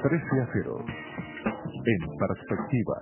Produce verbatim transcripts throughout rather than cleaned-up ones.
trece a cero. En perspectiva.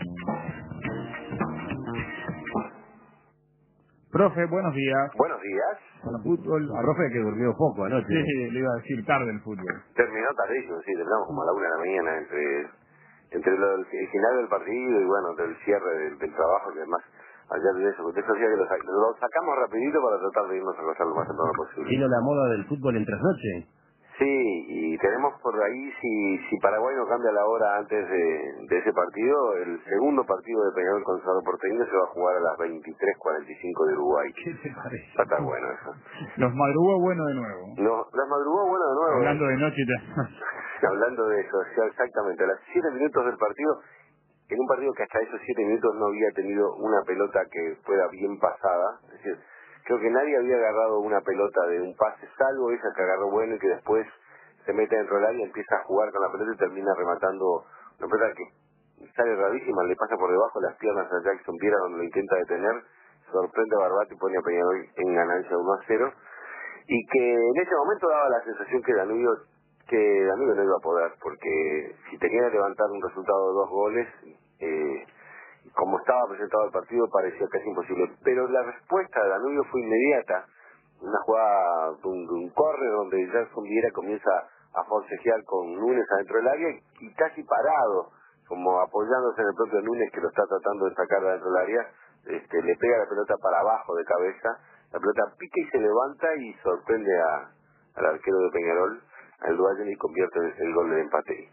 Profe, buenos días. Buenos días. Para fútbol. A profe que durmió poco anoche. Sí, le iba a decir tarde el fútbol. Terminó tardísimo, sí, terminamos como a la una de la mañana entre entre lo, el final del partido y bueno, del cierre del, del trabajo y demás. Ayer de eso, porque eso hacía que lo, sac- lo sacamos rapidito para tratar de irnos a acostar lo más temprano posible. ¿Vino la moda del fútbol en trasnoche? Sí, y tenemos por ahí, si, si Paraguay no cambia la hora antes de, de ese partido, el segundo partido de Peñarol con Cerro Porteño se va a jugar a las veintitrés cuarenta y cinco de Uruguay. ¿Qué te parece? Va a estar bueno eso. Los madrugó bueno de nuevo. No, las madrugó bueno de nuevo. Hablando eh. de noche y de... Hablando de eso, sí, exactamente, a las siete minutos del partido, en un partido que hasta esos siete minutos no había tenido una pelota que fuera bien pasada, es decir, creo que nadie había agarrado una pelota de un pase, salvo esa que agarró bueno y que después se mete dentro del área y empieza a jugar con la pelota y termina rematando una pelota que sale rarísima, le pasa por debajo de las piernas a Jackson Viera donde lo intenta detener, sorprende a Barbati y pone a Peñarol en ganancia uno a cero, y que en ese momento daba la sensación que Danubio que Danubio no iba a poder, porque si tenía que levantar un resultado de dos goles, eh, como estaba presentado el partido parecía casi imposible, pero la respuesta de Danubio fue inmediata, una jugada de un, de un corre donde Jackson Viera comienza a forcejear con Núñez adentro del área y casi parado, como apoyándose en el propio Núñez que lo está tratando de sacar de adentro del área, este, le pega la pelota para abajo de cabeza, la pelota pica y se levanta y sorprende a, al arquero de Peñarol, al Duayen, y convierte el, el gol del empate.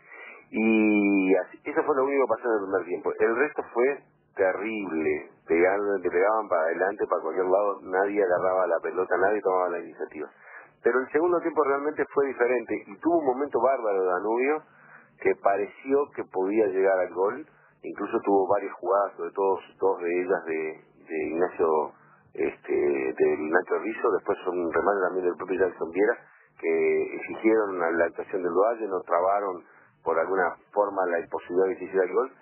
Y así, eso fue lo único que pasó en el primer tiempo. El resto fue terrible. Pegaban, te pegaban para adelante, para cualquier lado, nadie agarraba la pelota, nadie tomaba la iniciativa. Pero el segundo tiempo realmente fue diferente y tuvo un momento bárbaro de Danubio que pareció que podía llegar al gol. Incluso tuvo varias jugadas, sobre todo dos de ellas de, de Ignacio este del Nacho Rizzo, después un remate también del propio Jackson Viera, que exigieron la actuación del Valle, no trabaron por alguna forma la imposibilidad de que se hiciera el gol,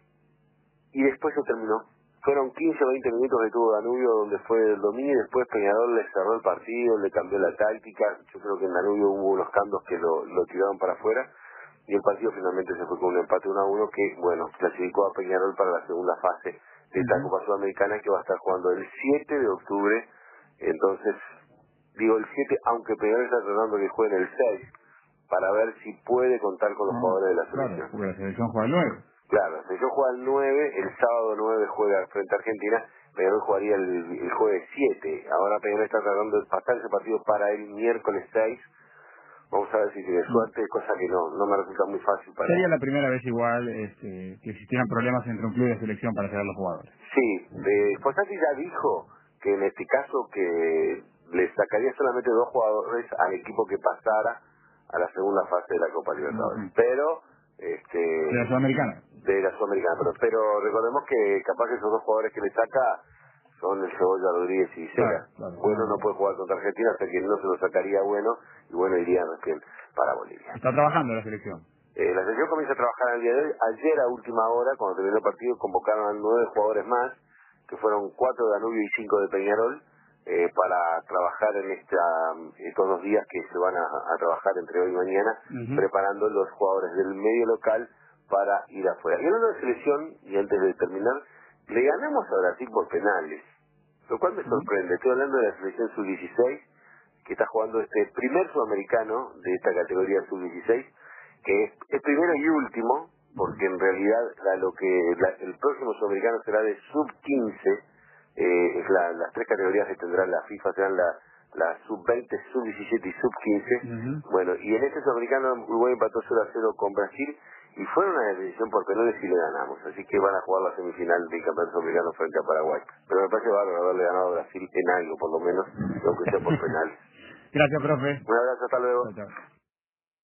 y después se terminó. Fueron quince o veinte minutos que tuvo Danubio donde fue el dominio, y después Peñarol le cerró el partido, le cambió la táctica. Yo creo que en Danubio hubo unos cambios que lo, lo tiraron para afuera, y el partido finalmente se fue con un empate uno a uno que, bueno, clasificó a Peñarol para la segunda fase de esta Uh-huh. Copa Sudamericana, que va a estar jugando el siete de octubre. Entonces, digo el siete, aunque Peñarol está tratando que juegue en el seis, para ver si puede contar con los No, jugadores de la claro, selección. porque la selección juega el nueve. Claro, si yo juega el nueve, el sábado nueve juega frente a Argentina, Peñarol jugaría el, el jueves siete. Ahora Peñarol está tratando de pasar ese partido para el miércoles seis. Vamos a ver si tiene suerte, cosa que no no me resulta muy fácil para... Sería la primera vez igual este, que existieran problemas entre un club y la selección para sacar los jugadores. Sí, de, Fossati ya dijo que en este caso que le sacaría solamente dos jugadores al equipo que pasara a la segunda fase de la Copa Libertadores. Uh-huh. Pero, De la este... Sudamericana. de la Sudamericana, pero, pero recordemos que capaz que esos dos jugadores que le saca son el Cebolla Rodríguez y Claro, Cera. claro. Bueno no puede jugar contra Argentina, hasta que no se lo sacaría Bueno, y Bueno iría recién para Bolivia. Está trabajando la selección. Eh, la selección comienza a trabajar el día de hoy. Ayer a última hora, cuando terminó el partido, convocaron a nueve jugadores más, que fueron cuatro de Danubio y cinco de Peñarol, eh, para trabajar en esta, estos dos días que se van a, a trabajar entre hoy y mañana, Uh-huh. preparando los jugadores del medio local para ir afuera. Y hablando de selección, y antes de terminar, le ganamos a Brasil por penales, lo cual me sorprende. Estoy hablando de la selección sub dieciséis, que está jugando este primer sudamericano de esta categoría sub dieciséis, que es, es primero y último, porque en realidad la, lo que la, el próximo sudamericano será de sub quince, eh, es la, las tres categorías que tendrá la FIFA serán la, la sub veinte, sub diecisiete y sub quince. Uh-huh. Bueno, y en este sudamericano Uruguay empató cero a cero con Brasil, y fue una decisión por penales y le ganamos, así que van a jugar la semifinal del campeonato sudamericano frente a Paraguay. Pero me parece bárbaro haberle ganado a Brasil en algo, por lo menos, aunque sea por penales. Gracias, profe. Un abrazo, hasta luego. Chao, chao.